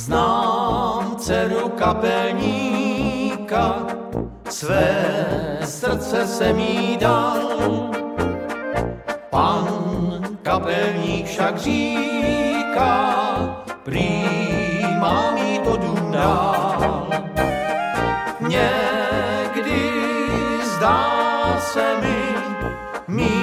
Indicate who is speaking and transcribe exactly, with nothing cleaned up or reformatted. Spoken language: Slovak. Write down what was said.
Speaker 1: Znám dceru kapelníka, své srdce jsem jí dal. Pan kapelník však říká, prý mám jí to dům dál. Někdy zdá se mi, mý